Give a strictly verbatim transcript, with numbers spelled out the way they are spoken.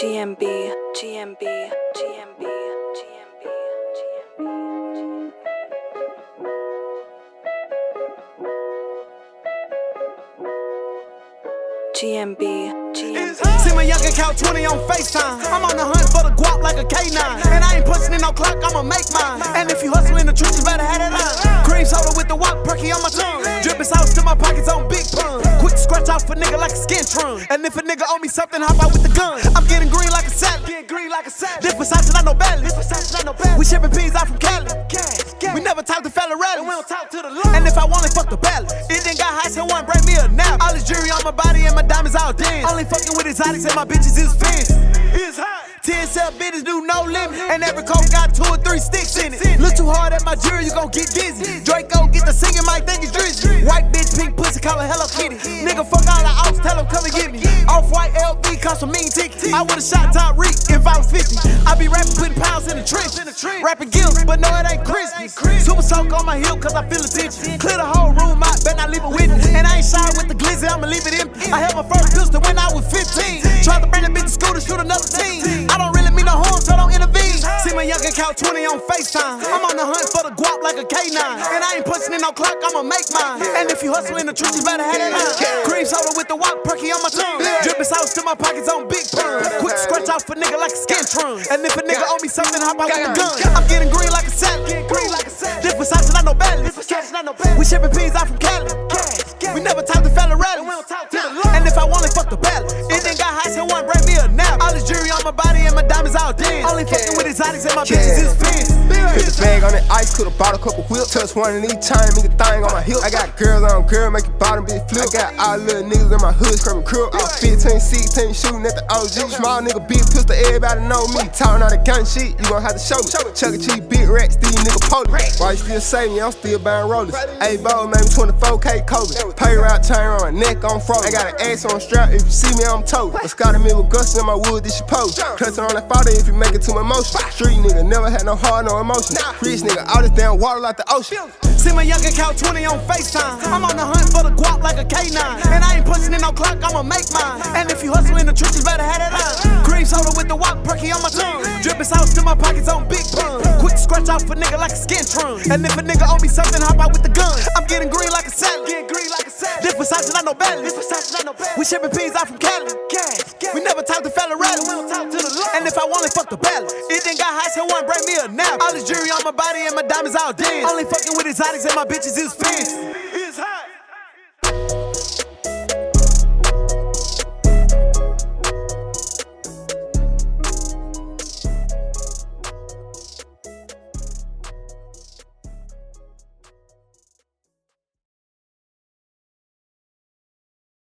G M B, G M B, G M B, G M B, G M B, G M B, G M B. See my young account twenty on FaceTime. I'm on the hunt for the guap like a K nine. And I ain't punching in no clock, I'ma make mine. And if you hustle in the trenches, better have it on. Cream soda with the wop perky on my tongue. Drippin' sauce to my pockets on big pun. Quick to scratch off a nigga like a skin trun. And if a nigga owe me something, hop out with the gun. I'm getting green like a salad. Getting green like a salad. This Versace not no belly. We shipping peas out from Cali. We never talk to fella rallies. We don't talk to the law. And if I want it, fuck the ballot. It done got hot, so one break me a nap. All this jewelry on my body and my diamonds all dance. Only fucking with exotics and my bitches is fans. It's hot. ten cell bitches do no limit. And every coat got two or three sticks in it. Look too hard at my jewelry, you gon' get dizzy. Draco get the singing, might think it's drizzy. White bitch, pink pussy, call her Hello Kitty. Nigga fuck all the outs, tell them come and get me. Off-white L V cost a mean ticket. I would've shot top Reek if I was fifty. I be rapping, putting pounds in the trench. Rapping gills, but no, it ain't crispy. Super soak on my hip, cause I feel attention. Clear the whole room out, bet not leave it with me. And I ain't shy with the glizzy, I'ma leave it empty. I had my first pistol when I was fifteen. Tried to bring the bitch to school to shoot another team. I don't really mean no harm, so don't intervene. See my young account twenty on FaceTime. I'm on the hunt for the guap like a K nine. And I ain't punching in no clock, I'ma make mine. And if you hustle in the trenches, better have it on. Cream soda with the wop perky on my tongue. Drippin' sauce to my pockets on big pun. Quick to scratch off a nigga like a skin trun. And if a nigga owe me something, hop out with the gun. I'm getting green like a salad. This Versace not no belly. We shipping peas out from Cali. We never talk to fella rallies. And if I want it, fuck the ballot. It done got hot, so one break me a nap. All this jewelry on my body and my diamonds all dance. Only fucking with exotics and my bitches is fans. Put the bag on the ice, coulda bought a couple whips. Touch one of these chains, make a thing on my hip. I got girls on girl, make your bottom bitch flip. I got all little niggas in my hood, screaming crook. I was fifteen, sixteen, shooting at the O G. Small nigga, big pistol, everybody know me. Talking all the gun shit, you gon' have to show me. Chuck E. Cheese, big racks, these nigga police. Why you still saving me? I'm still buying rollers. A ball, maybe twenty-four K COVID. Pay route chain around my neck, I'm frozen. I got an ass on strap, if you see me, I'm told. I Scotty me with Gus in my wood, this shit post. Clutching on that father if you make it to my motion. Street nigga, never had no heart, no emotion. Rich nigga, all this damn water like the ocean. See my young account twenty on FaceTime. I'm on the hunt for the guap like a K nine. And I ain't punching in no clock, I'ma make mine. And if you hustle in the trenches, better have it on. Cream soda with the wop perky on my tongue. Drippin' sauce to my pockets on big pun. Quick to scratch off a nigga like a skin trun. And if a nigga owe me something, hop out with the gun. I'm getting green like a salad. This Versace not no belly. We shipping peas out from Cali. We never talk to fella rallies. And if I want it, fuck the ballot. It done got hot, so one break me a nap. All this jewelry on my body and my diamonds all dance. Only fucking with exotics and my bitches is fans. It's hot.